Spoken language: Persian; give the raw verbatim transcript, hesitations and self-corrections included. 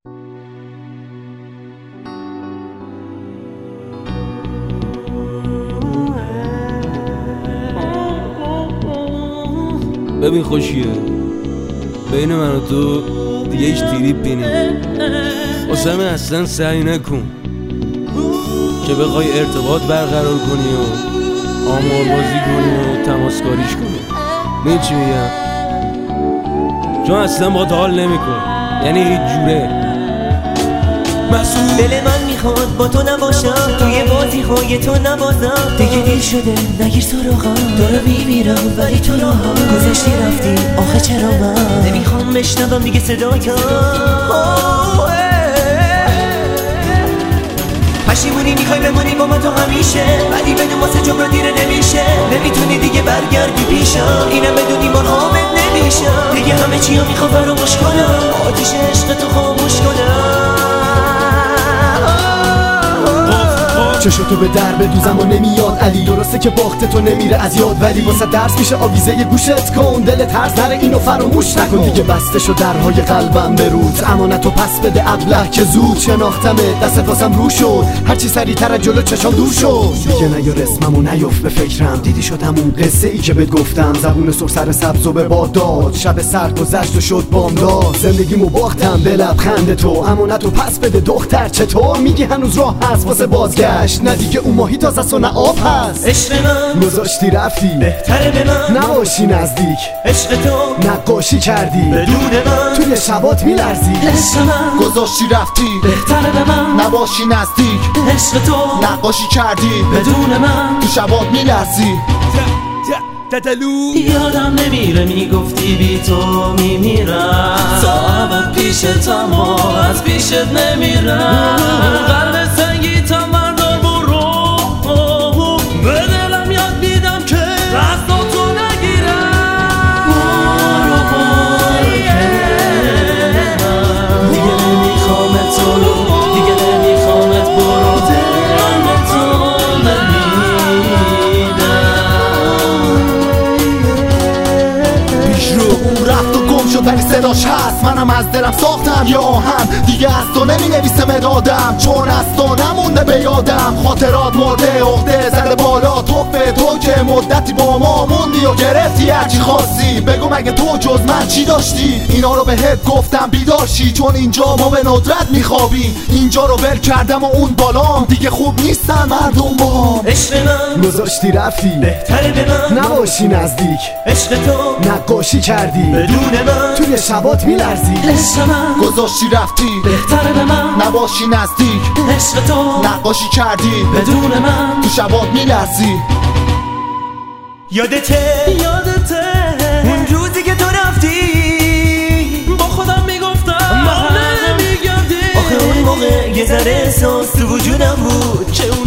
ببین خوشیه، بین من و تو دیگه هیچ تریپی نیست. واسه همین اصلا سعی نکن که بخوای ارتباط برقرار کنی و آمار بازی کنی و تماسکاریش کنی. میدونی چی میگم؟ چون اصلا باهات حال نمیکن، یعنی هیچ جوره. دل من میخواد با تو نباشم، توی بازی های تو نبازم. دیگه دیر شده نگیر سراغم، داره میمیرم ولی تو راهم. گذشتی رفتی آخه چرا من نمیخوام بشنوم دیگه صدایم. پشیمونی میخوای بمونی با من تو همیشه، ولی بدون واسه جبران دیره نمیشه. نمیتونی دیگه برگردی پیشم، اینم بدونی ما حامد نمیشم. دیگه همه چی ها میخوام فراموش کنم، آتیش عشق تو خاموش کنم. چشتو به در بدوزم و نمیاد علی، درسته که باخت تو نمیره از یاد، ولی واسه درس میشه آویزه گوشت کن. دل ترس نره اینو فراموش نکن. دیگه بسته شو درهای قلبم برود، امانتو پس بده ابله که زود شناختمه. دستت واسم رو شد، هرچی سریعتر از جلو چشام دور شد. دیگه نیار اسممو نیفت به فکرم، دیدی شد همون قصه ای که بهت گفتم. زبون سر سر سبز و به باد داد، شب سر گذشت و شد بامداد. زندگیمو باختم به لبخند تو، امانتو پس بده دختر. چطور میگی هنوز راه هست واسه بازگشت؟ نه دیگه اون ماهی تازه است و نه آب هست. عشق من گذاشتی رفتی، بهتره به من نباشی نزدیک. عشق تو نقاشی کردی بدون من، توی شبات میلرزی. عشق من گذاشتی رفتی، بهتره به من نباشی نزدیک. عشق تو نقاشی کردی بدون من، تو شبات میلرزی. یادم نمیره میگفتی بی تو میمیرم، صاحبت پیشت اما از پیشت نمیرم. قلب سنگی تا مردار برو، به دلم یاد میدم که دستاتو نگیرم. برو برو کنم، دیگه نمیخوامت تو، دیگه نمیخوامت برو. دلم تو رفت و گم شد ولی صداش هست، منم از دلم ساختم یه آهنگ. دیگه از تو نمی نویسم ادادم، چون از تو نمونده به یادم. خاطرات مرده عقده زده بالا، توفه تو که مدتی با ما موندی و گرفتی هرچی خواستی. بگو مگه تو جز من چی داشتی؟ اینا رو بهت گفتم بیدارشی، چون اینجا ما به ندرت میخوابیم. اینجا رو ول کردم و اون بالام، دیگه خوب نیستن مردم با. عشق من گذاشتی رفتی، بهتره به من نباشی نزدیک. عشق تو نقاشی کردی بدون من، توی شبات میلرزی. عشق من گذاشتی رفتی، بهتره به من نباشی نزدیک. عشق تو نقاشی کردی بدون من، تو شبات میلرزی. یادته یادته اون روزی که تو رفتی، با خودم میگفتم ما نمیگردی. آخه اون موقع یه ذره احساس تو وجودم بود که اون